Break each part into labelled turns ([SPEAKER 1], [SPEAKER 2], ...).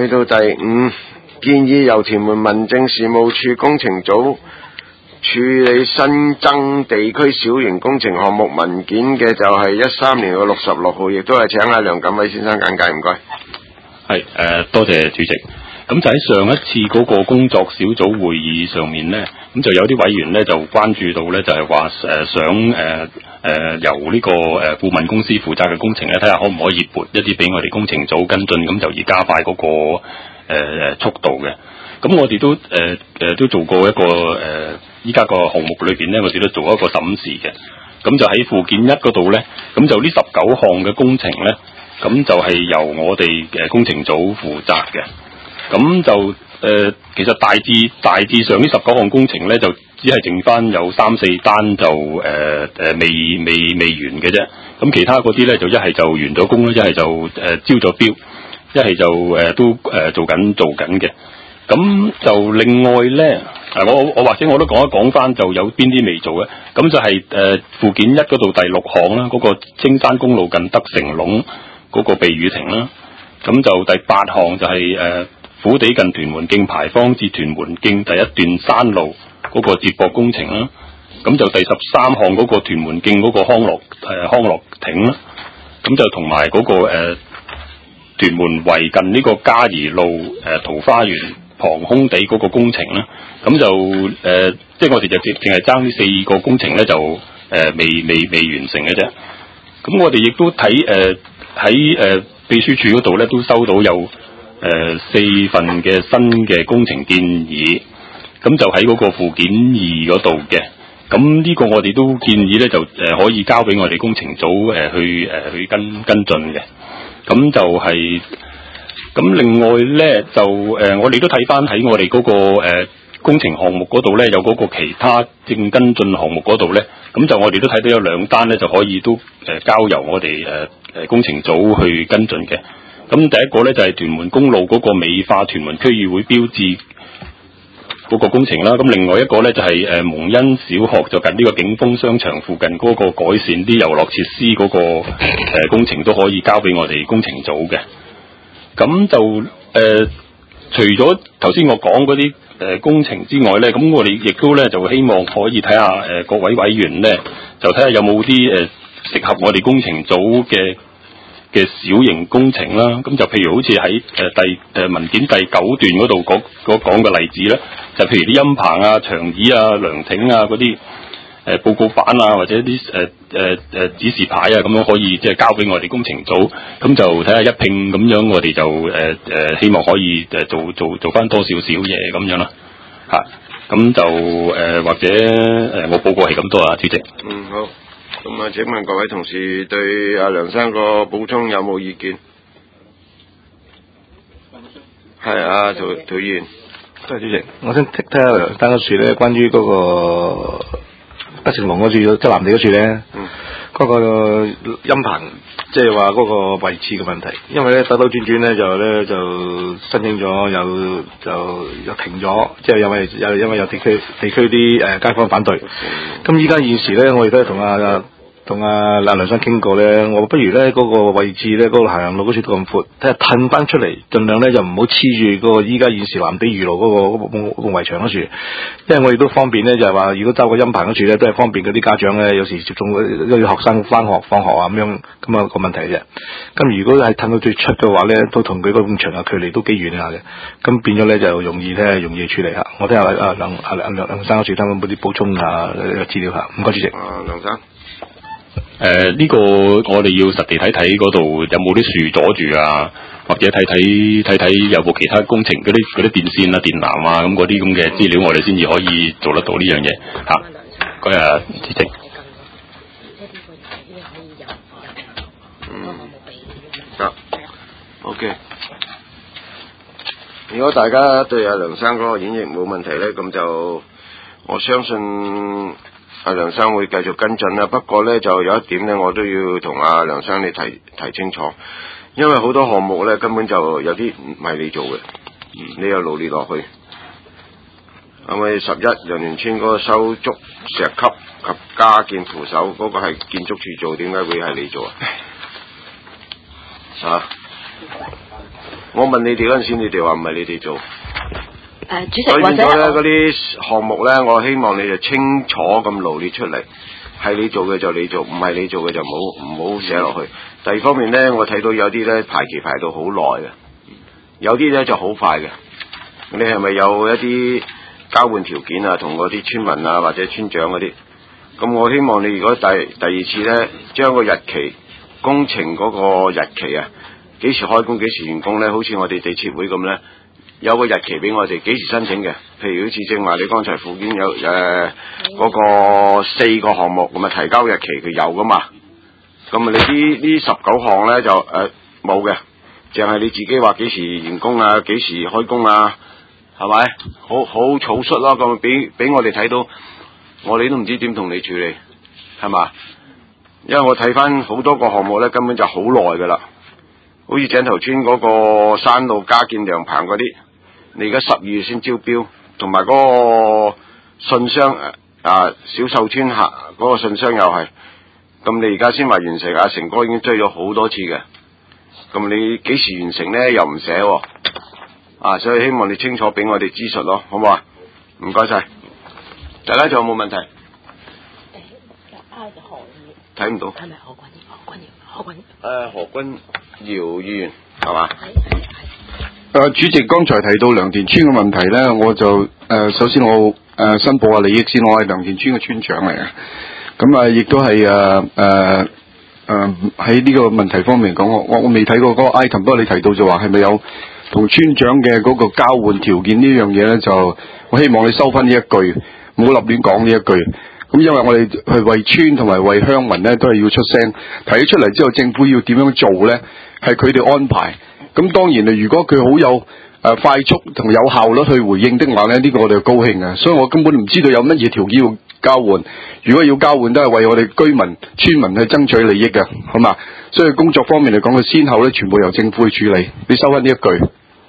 [SPEAKER 1] 到第5，建議由屯門民政事務處工程組處理新增地區小型工程項目文件嘅就係13年嘅66號，亦都係請阿梁錦偉先生簡介，唔該。
[SPEAKER 2] 係多謝主席。咁就喺上一次嗰個工作小組會議上面呢，咁就有啲委員呢就關注到呢，就係話想由呢個顧問公司負責嘅工程呢，睇下可唔可以撥一啲俾我哋工程組跟進，咁就而加快嗰個速度嘅。咁我哋都都做過一個依家個項目裏邊呢，我哋都做一個審視嘅。咁就喺附件1嗰度呢，咁就呢19項嘅工程呢，咁就係由我哋工程組負責嘅。咁就其實大致上呢19項工程呢，就只係剩翻有3-4單就未完嘅啫。咁其他嗰啲呢，就一係就完咗工啦，一係就招咗標，一係就都做緊嘅。咁就另外呢，我或者我都講一講翻，就有邊啲未做嘅。咁就係附件1嗰度第6項啦，嗰個青山公路近德成龍嗰個避雨亭啦。咁就第8項就係虎地近屯門徑牌坊至屯門徑第一段山路嗰個接駁工程啦。咁就第13項嗰個屯門徑嗰個康樂亭啦。咁就同埋嗰個屯門圍近呢個嘉怡路桃花園旁空地嗰個工程啦。咁就即係我哋就淨係爭呢4個工程咧，就未完成嘅啫。咁我哋亦都睇喺秘書處嗰度咧，都收到有4份嘅新嘅工程建議，咁就喺嗰個附件2嗰度嘅。咁呢個我哋都建議咧，就可以交俾我哋工程組去跟進嘅。咁就係咁，另外咧就我哋都睇翻喺我哋嗰個工程項目嗰度咧，有嗰個其他正跟進項目嗰度咧，咁就我哋都睇到有2單咧，就可以都交由我哋工程組去跟進嘅。咁第一個咧就係屯門公路嗰個美化屯門區議會標誌嗰個工程啦。咁另外一個咧就係蒙恩小學就近呢個景豐商場附近嗰個改善啲遊樂設施嗰個工程，都可以交俾我哋工程組嘅。咁就除咗頭先我講嗰啲工程之外咧，咁我哋亦都咧就希望可以睇下各位委員咧，就睇下有冇啲適合我哋工程組嘅小型工程啦。咁就譬如好似喺文件第9段嗰度講嘅例子咧，就譬如啲陰棚啊、長椅啊、涼亭啊嗰啲報告板啊，或者啲指示牌啊，咁樣可以即係交俾我哋工程組，咁就睇下一併咁樣，我哋就希望可以做翻多少少嘢咁樣啦。咁就或者我報告係咁多啊，主席。
[SPEAKER 1] 好。咁啊，請問各位同事對阿梁生個補充有冇意見？係啊，涂議員。
[SPEAKER 3] 多謝主席，我想睇下梁生嗰處咧，關於嗰個德成龍嗰處，即係藍地嗰處咧，嗰個陰棚，即係話嗰個位置嘅問題。因為咧兜兜轉轉咧就申請咗，又停咗，即係因為有地區啲街坊反對。咁依家現時咧，我哋都係同阿梁生傾過咧，我不如咧嗰個位置咧，嗰個行路嗰處都咁闊，睇下褪翻出嚟，盡量咧就唔好黐住嗰個依家現時藍地魚路嗰個圍牆嗰處，因為我哋都方便咧，就係話如果兜個陰棚嗰處咧，都係方便嗰啲家長咧，有時接送啲學生翻學放學啊咁樣，咁啊個問題啫。咁如果係褪到最出嘅話咧，都同佢嗰埲牆嘅距離都幾遠下嘅，咁變咗咧就容易處理下。我睇下梁生嗰處睇有冇啲補充啊資料下。唔該主席。
[SPEAKER 1] 梁生。
[SPEAKER 2] 呢個我哋要實地睇睇嗰度有冇啲樹阻住啊，或者睇有冇其他工程嗰啲電線啊、電纜啊咁嗰啲咁嘅資料，我哋先至可以做得到呢樣嘢嚇。嗰日主席。
[SPEAKER 1] OK。如果大家對阿梁生嗰個演繹冇問題咧，咁就我相信阿梁生會繼續跟進啦。不過咧就有一點咧，我都要同阿梁生你提清楚，因為好多項目咧根本就有啲唔係你做嘅，你又努力落去。係咪11楊連村嗰個修築石級及加建扶手嗰個係建築署做，點解會係你做啊？ 我問你哋嗰陣時，你哋話唔係你哋做。
[SPEAKER 4] 主席
[SPEAKER 1] 所以
[SPEAKER 4] 或者
[SPEAKER 1] 變咗咧，嗰啲項目咧，我希望你就清楚咁羅列出嚟，係你做嘅就你做，唔係你做嘅就唔好寫落去。第二方面咧，我睇到有啲咧排期排到好耐嘅，有啲咧就好快嘅。你係咪有一啲交換條件啊？同嗰啲村民啊或者村長嗰啲？咁我希望你如果第二次咧，將個日期工程嗰個日期啊，幾時開工幾時完工咧？好似我哋地設會咁咧。有個日期俾我哋幾時申請嘅，譬如好似正話你剛才附件有嗰個4個項目咁啊，提交日期佢有噶嘛，咁啊你呢19項咧就冇嘅，淨係你自己話幾時完工啊，幾時開工啊，係咪？好草率咯，咁俾我哋睇到，我哋都唔知點同你處理，係嘛？因為我睇翻好多個項目咧，根本就好耐噶啦，好似井頭村嗰個山路加建涼棚嗰啲。你而家12月先招標，同埋嗰個信箱小秀村下嗰個信箱又係，咁你而家先話完成，阿成哥已經追咗好多次嘅，咁你幾時完成咧？又唔寫喎，所以希望你清楚俾我哋資訊咯，好唔好啊？唔該晒，大家仲有冇問題？睇唔到。係咪何君堯議員係嘛？
[SPEAKER 5] 主席剛才提到良田村嘅問題咧，我就首先我申報下利益先，我係良田村嘅村長嚟嘅，咁亦都係喺呢個問題方面講，我未睇過嗰個 item， 不過你提到就話係咪有同村長嘅嗰個交換條件呢樣嘢咧？就我希望你收翻呢一句，唔好立亂講呢一句。咁因為我哋去為村同埋為鄉民咧，都係要出聲，提咗出嚟之後，政府要點樣做咧？係佢哋安排。咁當然如果佢好有快速同有效率去回應的話咧，呢個我哋就高興啊！所以我根本唔知道有乜嘢條件要交換。如果要交換，都係為我哋居民、村民去爭取利益嘅，好嘛？所以工作方面嚟講，佢先後咧全部由政府去處理。你收翻呢一句。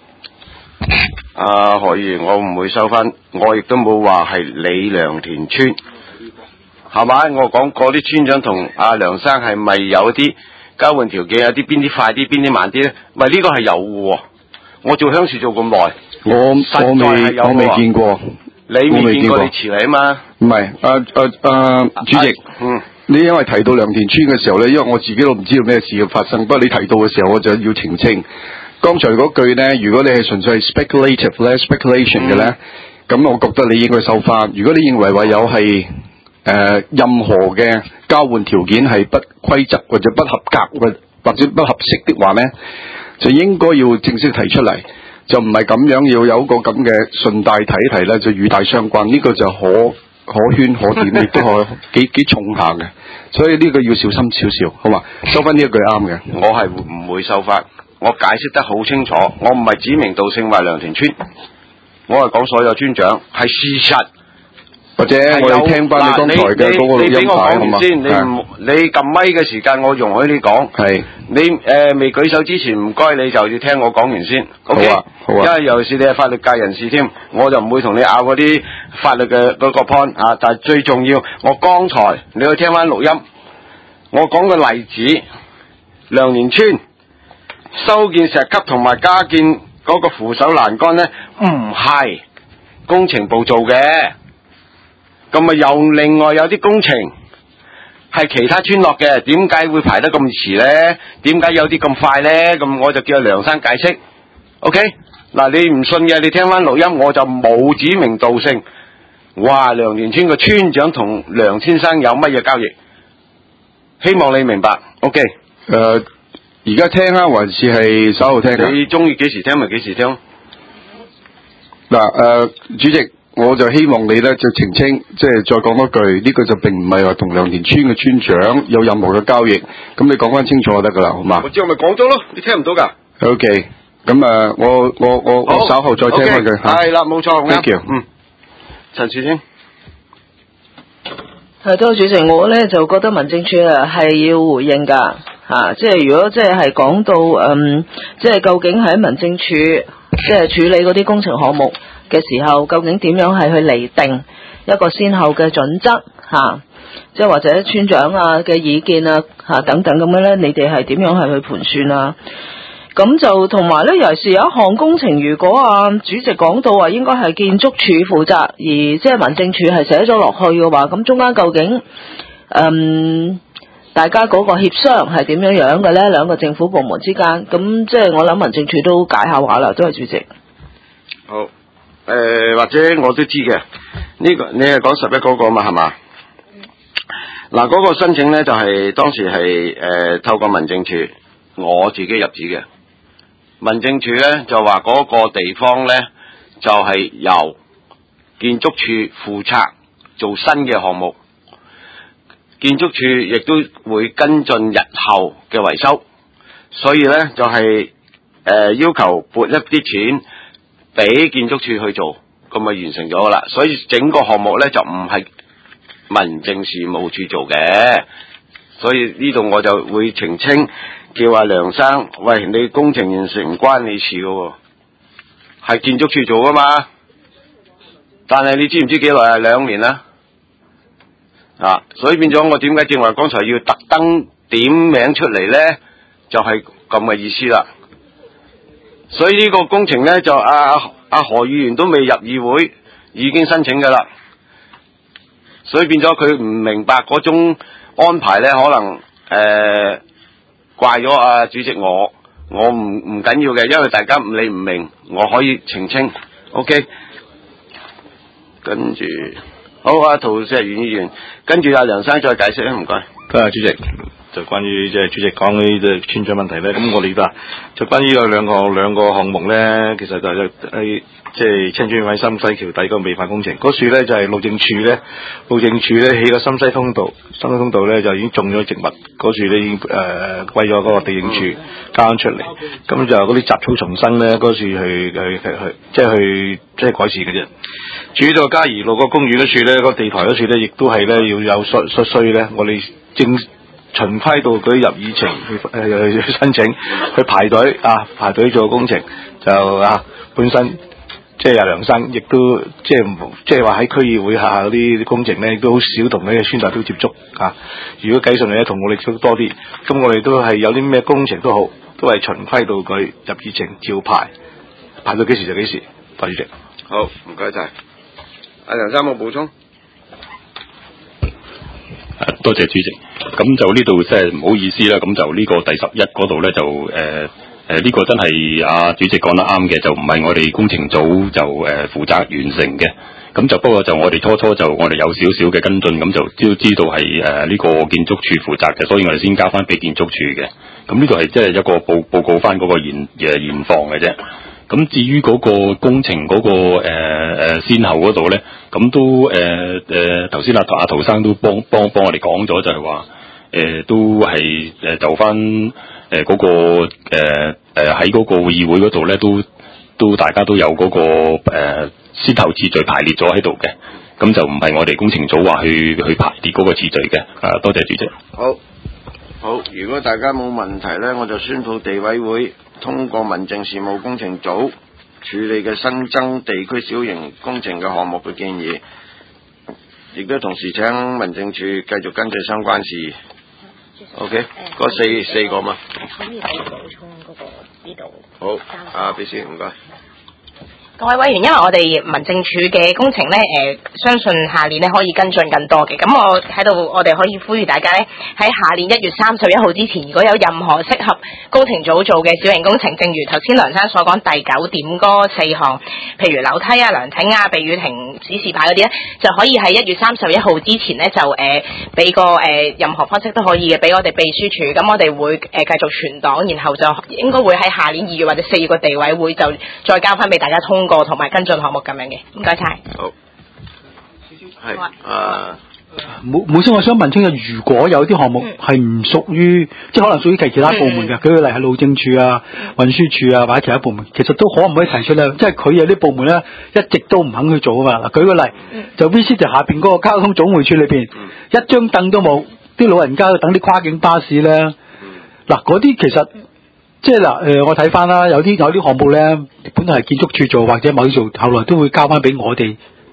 [SPEAKER 1] 何議員，我唔會收翻，我亦都冇話係你良田村，係咪？我講嗰啲村長同阿梁生係咪有啲交換條件，有啲邊啲快啲，邊啲慢啲咧？喂，呢個係有嘅喎。我做鄉事做咁耐，
[SPEAKER 5] 我未見過。
[SPEAKER 1] 你未見過，你遲嚟啊嘛？
[SPEAKER 5] 唔係，主席，你因為提到良田村嘅時候咧，因為我自己都唔知道咩事要發生，不過你提到嘅時候，我就要澄清。剛才嗰句咧，如果你係純粹係 speculation 嘅咧，咁我覺得你應該收翻。如果你認為話有係任何嘅交換條件係不規則或者不合格或者不合適的話咧，就應該要正式提出嚟，就唔係咁樣要有一個咁嘅順帶提一提咧，就與大相關。呢個就可圈可點，亦都可幾重下嘅，所以呢個要小心少少，好嘛？收翻呢一句啱嘅，
[SPEAKER 1] 我係唔會收翻。我解釋得好清楚，我唔係指名道姓話良田村，我係講所有村長係事實。
[SPEAKER 5] 或者我哋聽翻你剛才嘅嗰個錄音帶，好嘛？
[SPEAKER 1] 你撳咪嘅時間，我容許你講。係你未舉手之前，唔該你就要聽我講完先。OK？好啊，好啊。因為尤其是你係法律界人士添，我就唔會同你拗嗰啲法律嘅嗰個 point 啊。但係最重要，我剛才你去聽翻錄音，我講個例子，良田村修建石級同埋加建嗰個扶手欄杆呢，唔係工程部做嘅。咁啊，又另外有啲工程係其他村落嘅，點解會排得咁遲呢？點解有啲咁快呢？咁我就叫梁生解釋。OK， 嗱，你唔信嘅，你聽翻錄音，我就冇指名道姓。哇，良田村個村長同梁先生有乜嘢交易？希望你明白。OK，
[SPEAKER 5] 而家聽啊，還是係稍後聽啊？
[SPEAKER 1] 你中意幾時聽咪幾時聽。
[SPEAKER 5] 嗱，主席。我就希望你咧就澄清，即係再講多句，呢個就並唔係話同良田村嘅村長有任何嘅交易，咁你講翻清楚就得噶啦，好嘛？
[SPEAKER 1] 我知我咪講咗咯，你聽唔到噶。
[SPEAKER 5] OK， 咁我稍後再聽翻佢。
[SPEAKER 1] 係啦，冇錯。
[SPEAKER 5] Thank you。
[SPEAKER 1] 陳樹先。
[SPEAKER 4] 係多主席，我咧就覺得民政處係要回應噶吓，即係如果即係講到即係究竟喺民政處即係處理嗰啲工程項目嘅時候，究竟點樣係去釐定一個先後嘅準則吓，即係或者村長嘅意見等等咁樣咧，你哋係點樣係去盤算啊？ 咁就同埋咧，尤其是有一項工程，如果主席講到話應該係建築署負責，而即係民政處係寫咗落去嘅話，咁中間究竟大家嗰個協商係點樣嘅咧？兩個政府部門之間，咁即係我諗民政處都解下話啦，都係主席。
[SPEAKER 1] 好，或者我都知嘅，呢個你係講11嗰個嘛係嘛？嗱，嗰個申請咧就係當時係透過民政處，我自己入紙嘅。民政處咧就話嗰個地方咧就係由建築署負責做新嘅項目，建築署亦都會跟進日後嘅維修，所以咧就係要求撥一啲錢俾建築署去做，咁咪完成咗啦。所以整個項目咧就唔係民政事務處做嘅，所以呢度我就會澄清。叫阿梁生，喂，你工程完成唔關你事噶，係建築署做噶嘛？但係你知唔知幾耐啊？2年啦，所以變咗我點解正話剛才要特登點名出嚟咧？就係咁嘅意思啦。所以呢個工程咧就阿何議員都未入議會，已經申請噶啦。所以變咗佢唔明白嗰種安排咧，可能怪咗主席我唔緊要嘅，因為大家你唔明，我可以澄清 ，OK。跟住好陶石元議員，跟住梁生再解釋啦，唔該。
[SPEAKER 3] 多謝主席。就關於即係主席講呢啲村長問題咧，咁我哋就關於有兩個項目咧，其實就係即係青村位深西橋底個美化工程，嗰處咧就係路政署咧起個深西通道咧就已經種咗植物，嗰處咧已經歸咗嗰個地政署交出嚟，咁就嗰啲雜草叢生咧，嗰處去即係改善嘅啫。至於到嘉怡路個公園嗰處咧，個地台嗰處咧，亦都係咧要有需咧，我哋正循規蹈矩入議程去申請，去排隊做工程，就本身即係梁生亦都即係話喺區議會下嗰啲工程咧，都好少同呢個村代表接觸如果計上嚟咧，同我哋都多啲，咁我哋都係有啲咩工程都好，都係循規蹈矩入議程照排到幾時就幾時。多謝主席。
[SPEAKER 1] 好，唔該晒。阿梁生有冇補充？
[SPEAKER 2] 多謝主席。咁就呢度即係唔好意思啦。咁就呢個第11嗰度咧就呢個真係主席講得啱嘅，就唔係我哋工程組就負責完成嘅。咁就不過就我哋初就我哋有少少嘅跟進，咁就都知道係呢個建築署負責嘅，所以我哋先交翻俾建築署嘅。咁呢個係即係一個報告翻嗰個現況嘅啫。咁至於嗰個工程嗰個先後嗰度咧，咁都頭先阿陶生都幫我哋講咗，就係話都係就翻嗰個喺嗰個會議會嗰度咧，都大家都有嗰個先後次序排列咗喺度嘅，咁就唔係我哋工程組話去排列嗰個次序嘅。多謝主席。
[SPEAKER 1] 好，如果大家冇問題咧，我就宣佈地委會通過民政事務工程組處理嘅新增地區小型工程嘅項目嘅建議，亦都同時請民政處繼續跟進相關事宜。OK， 嗰四個嘛。可以補充嗰個呢度。好，秘書唔該。
[SPEAKER 6] 各位委員，因為我哋民政處嘅工程咧，相信下年咧可以跟進更多嘅。咁我喺度，我哋可以呼籲大家咧，喺下年1月31號之前，如果有任何適合工程組做嘅小型工程，正如頭先梁生所講第9點嗰4項，譬如樓梯梁挺避雨亭指示牌嗰啲咧，就可以喺1月31號之前咧就俾個任何方式都可以嘅，俾我哋秘書處。咁我哋會繼續存檔，然後就應該會喺下年2月或者4月個地委會就再交翻俾大家通過同埋跟進項目咁樣嘅，唔該晒。
[SPEAKER 1] 好，係
[SPEAKER 7] 冇先，我想問清楚，如果有啲項目係唔屬於，即係可能屬於其他部門嘅，舉個例係路政處運輸處或者其他部門，其實都可唔可以提出咧？即係佢有啲部門咧一直都唔肯去做啊嘛。嗱，舉個例，就 V.C. 就下邊嗰個交通總會處裏邊，一張凳都冇，啲老人家等啲跨境巴士咧，嗱嗰啲其實。即係我睇翻啦，有啲項目咧，本來係建築署做或者某啲做，後來都會交翻俾我哋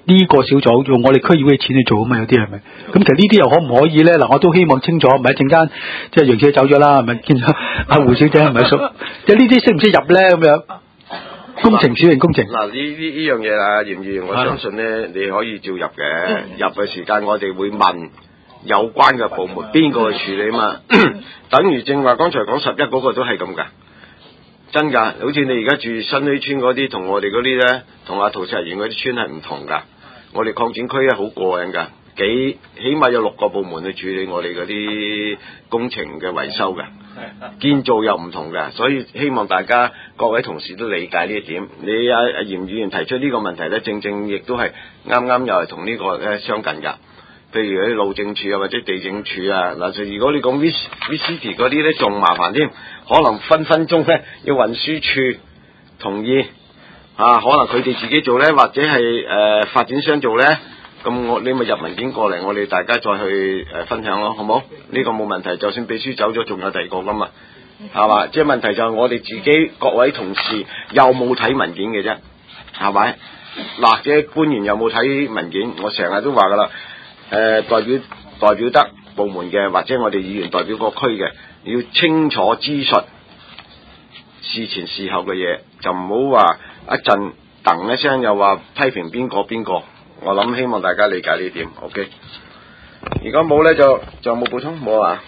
[SPEAKER 7] 呢個小組用我哋區議會嘅錢去做啊嘛，有啲係咪？咁其實呢啲又可唔可以咧？嗱，我都希望清楚，唔係一陣間即係楊小姐走咗啦，係咪見咗阿胡小姐係咪熟？即係呢啲識唔識入咧？咁樣工程小型工程。
[SPEAKER 1] 嗱，呢樣嘢啊，嚴議員，我相信咧，你可以照入嘅。入嘅時間我哋會問有關嘅部門邊個去處理啊嘛。等於正話剛才講11嗰個都係咁㗎。真㗎，好似你而家住新墟村嗰啲，同我哋嗰啲咧，同阿陶石園嗰啲村係唔同㗎。我哋擴展區咧好過癮㗎，起碼有6個部門去處理我哋嗰啲工程嘅維修㗎。建造又唔同㗎，所以希望大家各位同事都理解呢一點。你阿嚴議員提出呢個問題咧，正正亦都係啱又係同呢個咧相近㗎。譬如啲路政署啊，或者地政署啊，嗱，如果你講 VCT 嗰啲咧，仲麻煩添，可能分鐘咧要運輸署同意啊，可能佢哋自己做咧，或者係發展商做咧，咁你咪入文件過嚟，我哋大家再去分享咯，好冇？呢個冇問題，就算秘書走咗，仲有第二個噶嘛，係嘛？即係問題就係我哋自己各位同事有冇睇文件嘅啫，係咪？或者官員有冇睇文件？我成日都話噶啦。代表得部門嘅，或者我哋議員代表個區嘅，要清楚資訊事前事後嘅嘢，就唔好話一陣噔一聲又話批評邊個，我諗希望大家理解呢點 ，OK。如果冇咧就冇補充，冇啊？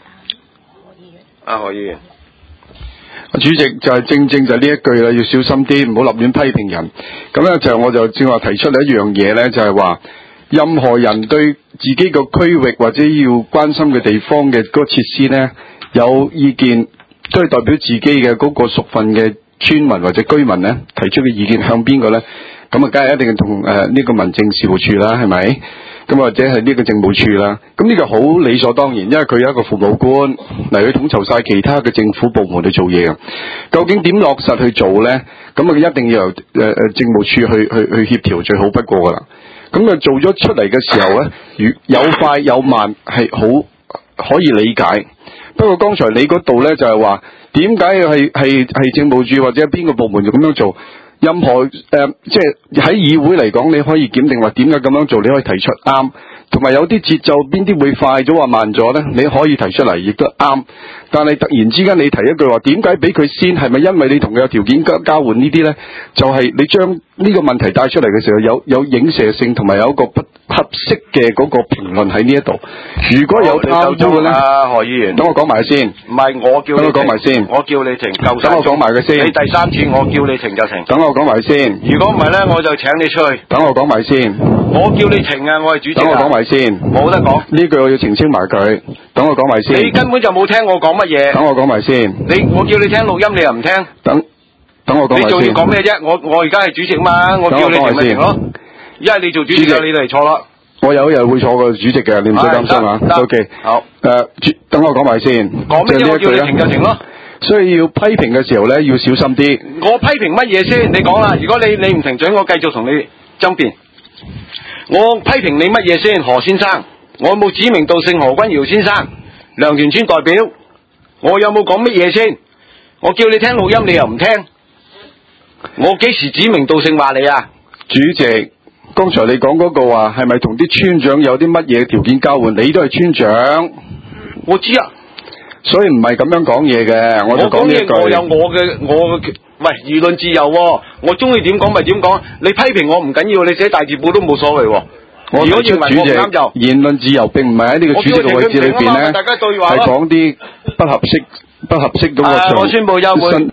[SPEAKER 1] 何議員。
[SPEAKER 5] 主席就係正就係呢一句啦，要小心啲，唔好立亂批評人。咁咧就我就正話提出嚟一樣嘢咧，就係話。任何人對自己個區域或者要關心嘅地方嘅嗰個設施呢，有意見，都係代表自己嘅嗰個屬份嘅村民或者居民呢提出嘅意見向邊個呢？咁啊，梗係一定同呢個民政事務處啦，係咪？咁或者係呢個政務處啦。咁呢個好理所當然，因為佢有一個父母官嚟去統籌晒其他嘅政府部門去做嘢嘅。究竟點落實去做呢？咁啊，一定要由政務處去協調最好不過噶啦。咁啊，做咗出嚟嘅時候咧，有快有慢係好可以理解。不過剛才你嗰度咧就係話，點解係政務處或者邊個部門就咁樣做？任何即係喺議會嚟講，你可以檢定話點解咁樣做，你可以提出啱。同埋有啲節奏邊啲會快咗或慢咗咧，你可以提出嚟，亦都啱。但係突然之間你提一句話，點解俾佢先？係咪因為你同佢有條件交換呢啲咧？就係你將呢個問題帶出嚟嘅時候，有影射性同埋有一個不合適嘅嗰個評論喺呢一度。如果有貪污嘅咧，
[SPEAKER 1] 何議員，
[SPEAKER 5] 等我講埋先。
[SPEAKER 1] 唔係我叫你停，
[SPEAKER 5] 等我講埋先。
[SPEAKER 1] 我叫你停，夠
[SPEAKER 5] 等我講埋佢先。
[SPEAKER 1] 你第3次我叫你停就停。
[SPEAKER 5] 等我講埋先。
[SPEAKER 1] 如果唔係咧，我就請你出去。
[SPEAKER 5] 等我講埋先。
[SPEAKER 1] 我叫你停啊！我係主席。
[SPEAKER 5] 等我講埋先。
[SPEAKER 1] 冇得講。
[SPEAKER 5] 呢句我要澄清埋佢。等我講埋先。
[SPEAKER 1] 你根本就冇聽我講乜嘢。
[SPEAKER 5] 等我講埋先。
[SPEAKER 1] 我叫你聽錄音，你又唔聽。
[SPEAKER 5] 等我講埋先。
[SPEAKER 1] 你仲要講咩啫？我而家係主席嘛，我叫你停咪停咯。一係你做主席，你嚟錯啦。我有一日會坐個主席嘅，你唔使擔心啊。OK。好。等我講埋先。講咩嘢？我叫你停就停咯。所以要批評嘅時候咧，要小心啲。我批評乜嘢先？你講啦。如果你唔停嘴，我繼續同你爭辯。我批評你乜嘢先？何先生，我有冇指名道姓何君堯先生？梁田村代表，我有冇講乜嘢先？我叫你聽錄音，你又唔聽。我幾時指名道姓話你啊？主席，剛才你講嗰個話係咪同啲村長有啲乜嘢條件交換？你都係村長。我知啊。所以唔係咁樣講嘢嘅，我就講呢一句。我有我嘅，喂，輿論自由喎，我中意點講咪點講。你批評我唔緊要，你寫大字報都冇所謂喎。如果認為我唔啱就言論自由並唔係喺呢個主席嘅位置裏邊咧，係講啲不合適嗰個場。我宣布休會。